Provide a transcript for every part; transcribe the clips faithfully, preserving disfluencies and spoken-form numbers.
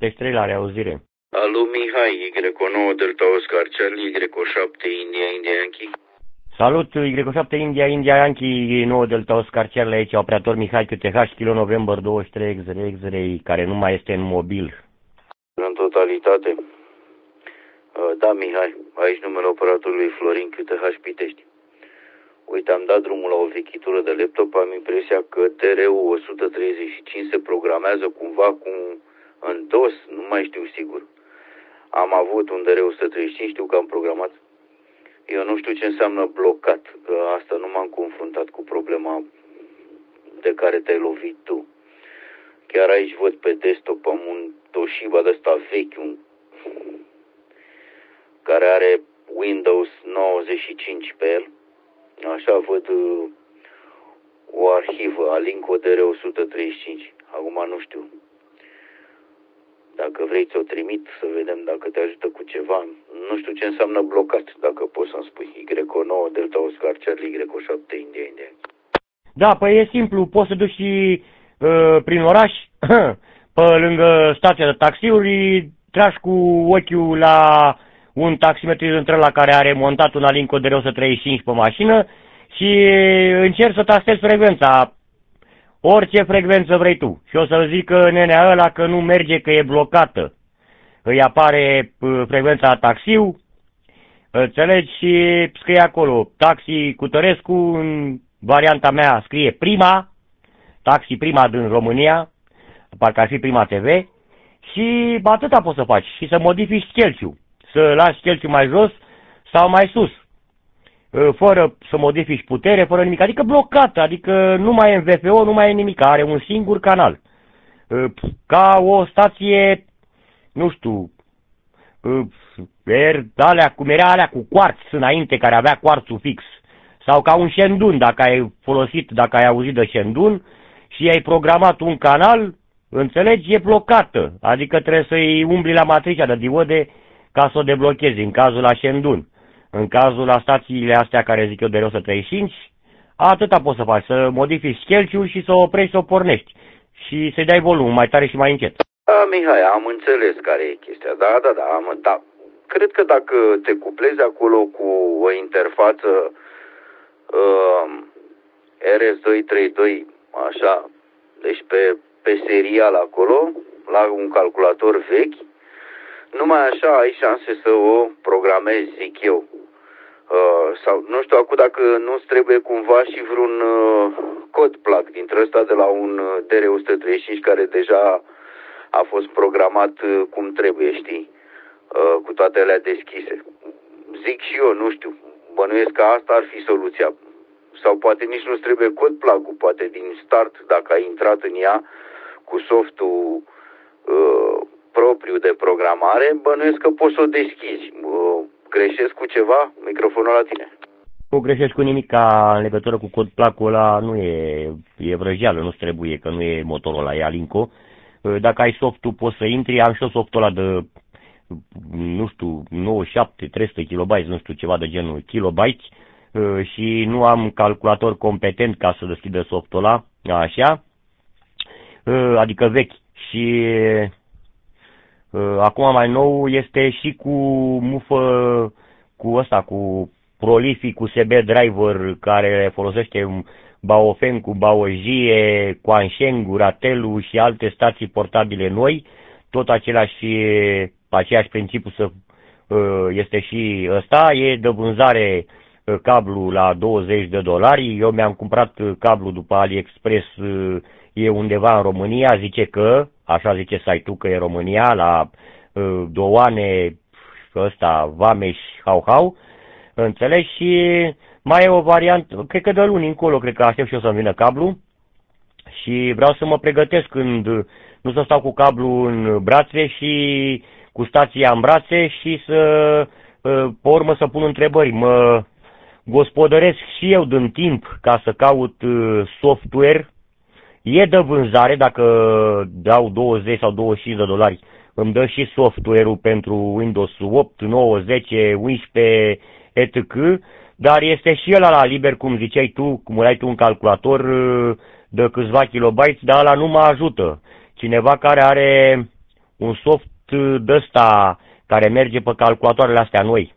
trei la reauzire. Alo, Mihai, Y nouă Delta Oscar Charlie, Y șapte India India Yankee. Salut, Y șapte India India Yankee, nouă Delta Oscar Charlie, aici operator Mihai Q T H, Kilo November douăzeci și trei X R X R, care nu mai este în mobil. În totalitate. Da, Mihai, aici numele operatorului Florin Q T H Pitești. Uite, am dat drumul la o vechitură de laptop, am impresia că T R-ul o sută treizeci și cinci se programează cumva cu în DOS, nu mai știu sigur. Am avut un D R o sută treizeci și cinci, știu că am programat. Eu nu știu ce înseamnă blocat, că asta nu m-am confruntat cu problema de care te-ai lovit tu. Chiar aici văd pe desktop, am un Toshiba de ăsta vechi, un care are Windows nouăzeci și cinci pe el. Așa văd uh, o arhivă, Alinco D R o sută treizeci și cinci. Acum nu știu. Dacă vrei ți-o trimit să vedem dacă te ajută cu ceva. Nu știu ce înseamnă blocat, dacă poți să-mi spui. Y nouă Delta Oscar Charlie Y șapte India India. Da, păi e simplu, poți să duci și uh, prin oraș, pe lângă stația de taxiuri, tragi cu ochiul la un taximetrist la care are montat un Alinco D R o sută treizeci și cinci pe mașină și încerci să tastezi frecvența, orice frecvență vrei tu. Și o să zică nenea ăla că nu merge, că e blocată. Îi apare frecvența taxiu, înțelegi, și scrie acolo, taxi Cutărescu, în varianta mea scrie Prima, taxi Prima din România, parcă ar fi Prima T V, și atâta poți să faci, și să modifici schelciul. Să lași schelciul mai jos sau mai sus, fără să modifici putere, fără nimic, adică blocat, adică nu mai e în V F O, nu mai e nimic, are un singur canal. Ca o stație, nu știu, alea, cum era alea cu quartz înainte, care avea quartzul fix, sau ca un Shendun, dacă ai folosit, dacă ai auzit de Shendun și ai programat un canal, înțelegi, e blocată, adică trebuie să-i umbli la matricea de diode ca să o deblochezi, în cazul la Shendun. În cazul la stațiile astea care zic eu de o sută treizeci și cinci, atâta poți să faci, să modifici schelciul și să o oprești, să o pornești și să-i dai volum mai tare și mai încet. Da, Mihai, am înțeles care e chestia, da, da, da, am, da. Cred că dacă te cuplezi acolo cu o interfață uh, R S doi trei doi, așa, deci pe, pe serial acolo, la un calculator vechi, numai așa ai șanse să o programezi, zic eu. Uh, sau nu știu acum dacă nu-ți trebuie cumva și vreun uh, cod plug dintre ăsta de la un uh, D R o sută treizeci și cinci care deja a fost programat uh, cum trebuie, știi, uh, cu toate alea deschise. Zic și eu, nu știu, bănuiesc că asta ar fi soluția. Sau poate nici nu-ți trebuie cod plug-ul, poate din start, dacă ai intrat în ea cu softul uh, propriu de programare, bănuiesc că poți să o deschizi. Uh, greșesc cu ceva? Microfonul la tine. Nu greșești cu nimic, ca în legătură cu cod plug-ul ăla, nu e, e vrăjeală, nu-ți trebuie, că nu e motorul ăla, e Alinco. Dacă ai softul, poți să intri, am și eu softul ăla de, nu știu, nouăzeci și șapte, trei sute kilobytes, nu știu, ceva de genul, kilobytes, și nu am calculator competent ca să deschidă softul ăla, așa, adică vechi. Și acum mai nou este și cu mufă, cu ăsta, cu Prolific, cu S B driver, care folosește Baofen cu Baojie, Quansheng, Ratelu și alte stații portabile noi, tot același, aceeași principiu să, este și ăsta, e de vânzare cablu la douăzeci de dolari, eu mi-am cumpărat cablu după AliExpress, e undeva în România, zice că, așa zice site-ul că e România, la Douane, ăsta, Vameș, hau-hau, înțelegi, și mai e o variantă, cred că de luni încolo, cred că aștept și eu să-mi vină cablu și vreau să mă pregătesc când nu să stau cu cablu în brațe și cu stația în brațe și să, pe urmă, să pun întrebări. Mă gospodăresc și eu din timp ca să caut software. E de vânzare, dacă dau douăzeci sau douăzeci și cinci de dolari, îmi dă și software-ul pentru Windows opt, nouă, zece, unsprezece, et cetera. Dar este și el la liber, cum ziceai tu, cum ai tu un calculator de câțiva kilobytes, dar ăla nu mă ajută. Cineva care are un soft de ăsta care merge pe calculatoarele astea noi.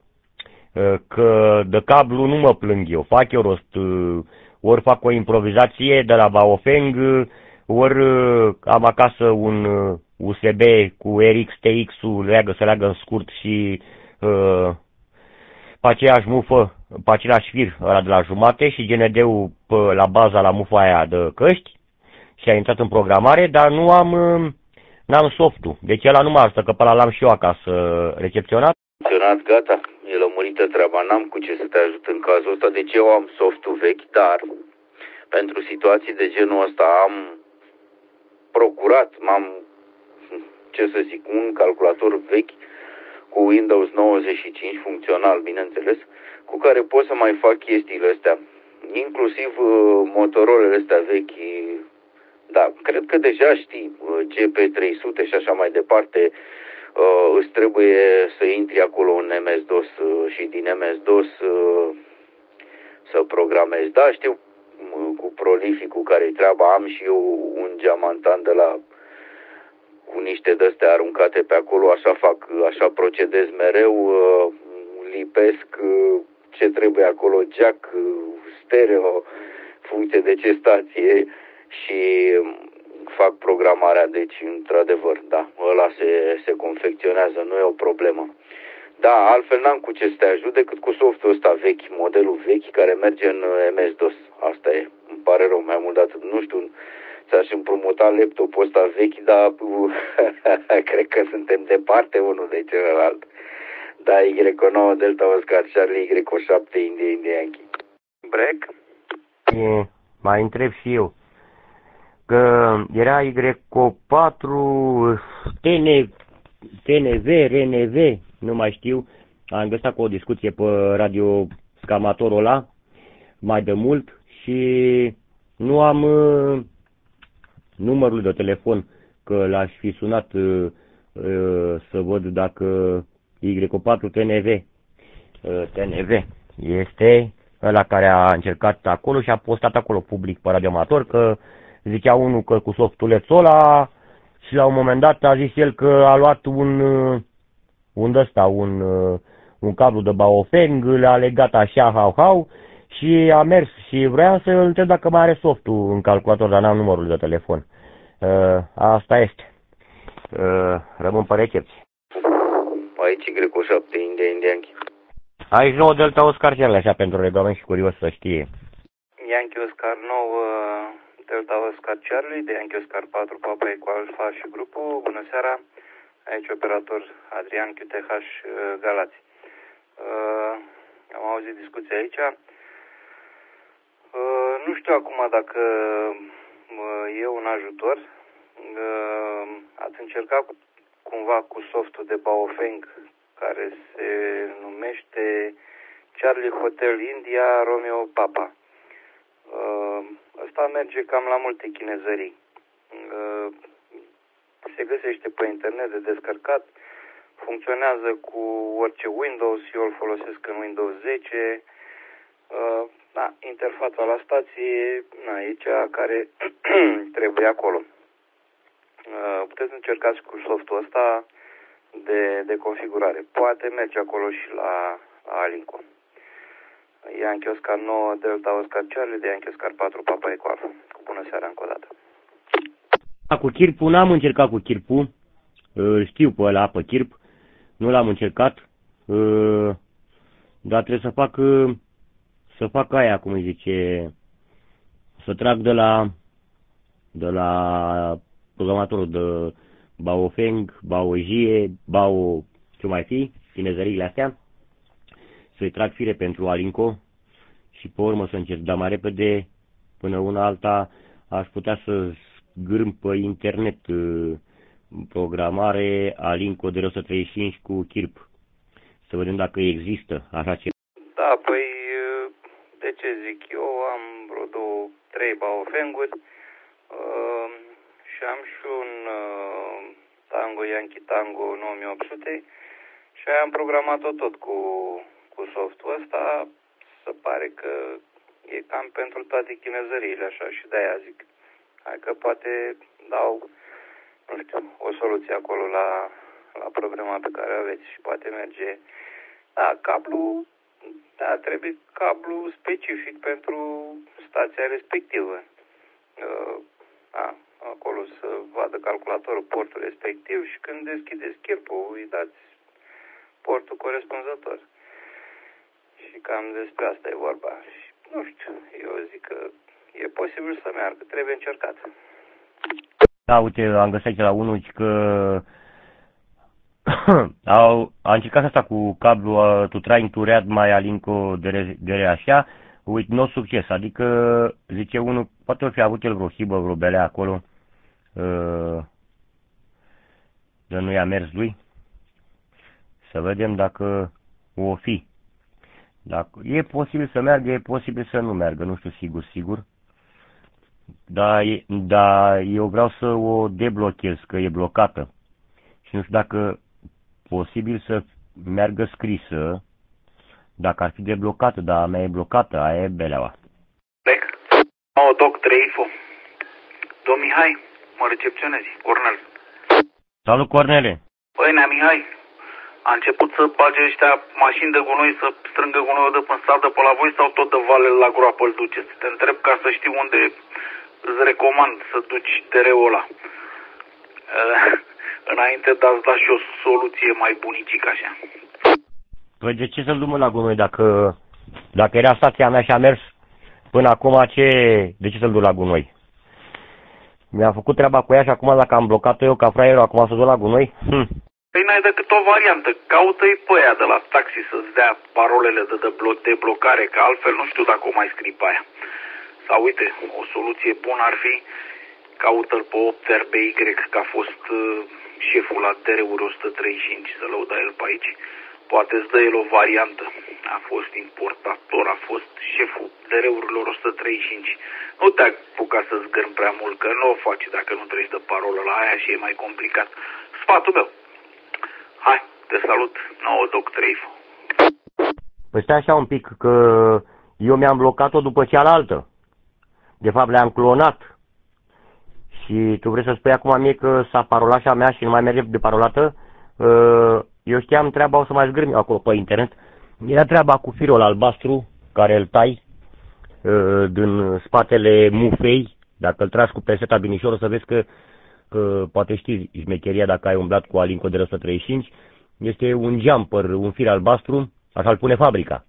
Că de cablu nu mă plâng eu, fac eu rost, ori fac o improvizație de la Baofeng, ori am acasă un U S B cu R X T X-ul, leagă, să leagă în scurt și uh, pe aceeași mufă, pe același fir ăla de la jumate și G N D-ul pe, la baza la mufa aia de căști și a intrat în programare, dar nu am, n-am softul. Deci ăla nu mă ajută, că pe ăla l-am și eu acasă recepționat. Recepționat, gata, e lămurită treaba, n-am cu ce să te ajut în cazul ăsta, deci eu am softul vechi, dar pentru situații de genul ăsta am procurat, m-am, ce să zic, un calculator vechi cu Windows nouăzeci și cinci funcțional, bineînțeles, cu care pot să mai fac chestiile astea, inclusiv uh, motorolele astea vechi. Da, cred că deja știi, G P trei sute și așa mai departe, uh, îți trebuie să intri acolo în M S DOS uh, și din M S DOS uh, să programezi. Da, știu uh, cu prolificul care-i treaba, am și eu un geamantan de la cu niște de-astea aruncate pe acolo, așa fac, așa procedez mereu, uh, lipesc uh, ce trebuie acolo, jack, uh, stereo, funcție de ce stație și fac programarea, deci într-adevăr, da, ăla se, se confecționează, nu e o problemă. Da, altfel n-am cu ce să te ajut decât cu softul ăsta vechi, modelul vechi care merge în M S DOS, asta e, îmi pare rău, mai mult de atât, nu știu, ți-aș împrumuta laptopul ăsta vechi, dar uh, cred că suntem departe unul de celălalt. Da, Y nouă Delta Oscar Charlie, Y șapte India India Yankee. Break? E, mai întreb și eu. Că era Y patru T N V, R N V, nu mai știu. Am găsit cu o discuție pe radio scamatorul ăla mai de mult și nu am uh, numărul de telefon, că l-aș fi sunat uh, uh, să văd dacă Y patru T N V uh, T N V este ăla care a încercat acolo și a postat acolo public pe radioamator că zicea unul că cu softulețul ăla și la un moment dat a zis el că a luat un un ăsta, un, un cablu de Baofeng, l-a legat așa, hau, hau, și a mers și vrea să îl întreb dacă mai are softul în calculator, dar n-am numărul de telefon. Uh, asta este. Uh, rămân pe recepție. Aici Y șapte India India Yankee. Aici nouă Delta Oscar Charlie, așa pentru regulament și curios să știe. Yankee Oscar nouă Delta Oscar Charlie, de Yankee Oscar patru Papa Eco Alpha și grupul. Bună seara, aici operator Adrian Q T H Galați. Uh, am auzit discuția aici. Uh, nu știu acum dacă uh, e un ajutor. Uh, ați încercat cumva cu softul de Baofeng care se numește Charlie Hotel India Romeo Papa. Uh, ăsta merge cam la multe chinezării. Uh, se găsește pe internet de descărcat, funcționează cu orice Windows, eu îl folosesc în Windows zece. Uh, da, interfața la stație, na, e cea care trebuie acolo. Uh, puteți încercați cu softul ăsta de, de configurare. Poate merge acolo și la, la Alinco. Yankee Oscar nouă Delta Oscar Charlie, de Yankee Oscar patru Papa Eco Alpha. Cu bună seara încă o dată. Cu chirpul n-am încercat cu chirpul. Îl știu pe ăla, pe chirp. Nu l-am încercat. Dar trebuie să fac să fac aia, cum îi zice, să trag de la de la programatorul de Baofeng, Baojie, Bao, ce mai fi, chinezăriile astea, să-i trag fire pentru Alinco și pe urmă să încerc, dar mai repede, până una alta, aș putea să zgârm pe internet programare Alinco de o sută treizeci și cinci cu chirp. Să vedem dacă există așa ceva. Da, păi, de ce zic, eu am vreo două, trei Baofenguri uh, și am și un uh, Tango Yankee Tango nouă mii opt sute și aia am programat-o tot cu, cu softul ăsta. Se pare că e cam pentru toate chinezăriile așa și de-aia zic. Hai că poate dau nu știu, o soluție acolo la, la problema pe care o aveți și poate merge. Da, cablu, da, trebuie cablu specific pentru stația respectivă. A, acolo să vadă calculatorul portul respectiv și când deschideți chirpul îi dați portul corespunzător. Și cam despre asta e vorba. Și, nu știu, eu zic că e posibil să meargă, trebuie încercat. Da, uite, am găsit aici la unul că au, a încercat asta cu cablu uh, to trying to read my Alinco de, de așa, with no succes, adică, zice unul, poate o fi avut el vreo hibă, vreo belea acolo, uh, de nu i-a mers lui, să vedem dacă o fi. Dacă e posibil să meargă, e posibil să nu meargă, nu știu sigur, sigur. Dar, dar eu vreau să o deblochez, că e blocată. Și nu știu dacă posibil să meargă scrisă, dacă ar fi deblocată, dar a mea e blocată, aia e beleaua. Bec, o doc trei fo. Domn Mihai, mă recepționezi, Cornel. Salut, Cornele. Păi, nea Mihai, a început să bage ăștia mașini de gunoi, să strângă gunoiul de până stradă pe la voi sau tot de vale la groapă îl duceți? Te întreb ca să știu unde îți recomand să duci tereul ăla. Înainte de a-ți da și o soluție mai bunicică așa. Păi de ce să-l dumă la gunoi? Dacă, dacă era stația mea și a mers până acum, ce, de ce să-l duc la gunoi? Mi-am făcut treaba cu ea și acum dacă am blocat-o eu ca fraierul, acum să duc la gunoi? Hm. Păi n-ai decât o variantă. Caută-i pe aia de la taxi să-ți dea parolele de, de, blo- de blocare, că altfel nu știu dacă o mai scrii pe aia. Sau uite, o soluție bună ar fi, caută-l pe Opter B Y, că a fost uh, șeful la D R-uri o sută treizeci și cinci, să lăuda el pe aici. Poate îți dă el o variantă. A fost importator, a fost șeful D R-urilor o sută treizeci și cinci. Nu te apuca să zgârmi prea mult, că nu o faci dacă nu treci de parolă la aia și e mai complicat. Sfatul meu. Hai, te salut, nouă doc trei fo. Păi stai așa un pic, că eu mi-am blocat-o după cealaltă. De fapt le-am clonat. Și tu vrei să spui acum mie că s-a parolat și a mea și nu mai merge de parolată? Eu știam treaba, o să mai zgârmi acolo pe internet. Era treaba cu firul albastru, care îl tai din spatele mufei. Dacă îl tragi cu peseta binișor, o să vezi că, că poate știi șmecheria dacă ai umblat cu Alinco de o sută treizeci și cinci. Este un jumper, un fir albastru, așa îl pune fabrica.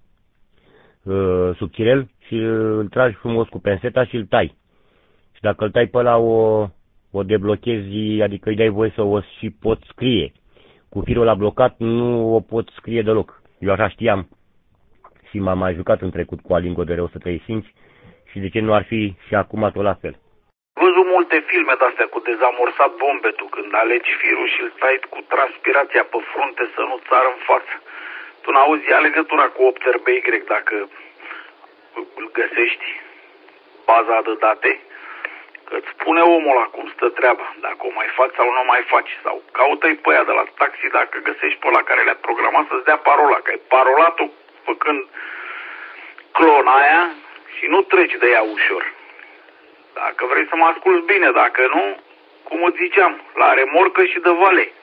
Subțirel și îl tragi frumos cu penseta și îl tai. Și dacă îl tai pe ăla o, o deblochezi, adică îi dai voie să o și pot scrie. Cu firul ăla blocat nu o pot scrie deloc. Eu așa știam și m-am mai jucat în trecut cu Alinco de o sută treizeci și cinci și de ce nu ar fi și acum tot la fel. Văzut multe filme de-astea cu dezamorsat bombetul, când alegi firul și îl tai cu transpirația pe frunte să nu țară în față. Tu n-auzi, ia legătura cu Opter B Y dacă îl găsești, baza de date, că îți spune omul ăla cum stă treaba, dacă o mai faci sau nu o mai faci. Sau caută-i pe aia de la taxi dacă găsești pe ăla care le-a programat să-ți dea parola, că ai parolat-o făcând clona aia și nu treci de ea ușor. Dacă vrei să mă asculți bine, dacă nu, cum îți ziceam, la remorcă și de vale.